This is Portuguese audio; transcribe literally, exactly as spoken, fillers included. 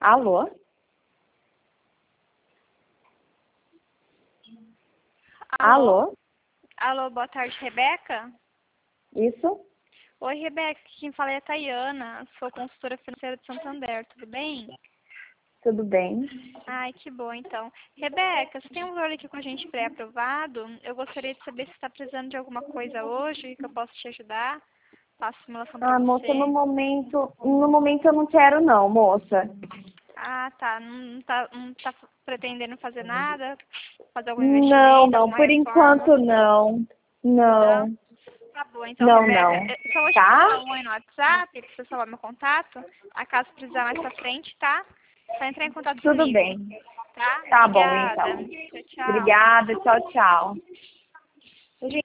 Alô? Alô? Alô? Alô, boa tarde, Rebeca? Isso? Oi, Rebeca, quem fala é a Tayana, sou consultora financeira de Santander, tudo bem? Tudo bem? Ai, que bom, então. Rebeca, você tem um valor aqui com a gente pré-aprovado? Eu gostaria de saber se está precisando de alguma coisa hoje, que eu possa te ajudar. Faço simulação para Ah, moça, no você. momento, no momento eu não quero não, moça. Ah, tá. Não, não tá. não tá pretendendo fazer nada? Fazer algum Não, investimento, não, alguma por reforma? enquanto não. Não? Não, Tá bom, então, não, Rebeca, não. eu só vou te Tá? mandar um oi no WhatsApp, pra você salvar meu contato. A caso precisar mais pra frente, tá? Só entrar em contato Tudo comigo, bem. tá? Tá bom, Obrigada. então. Tchau, tchau. Obrigada, tchau, tchau.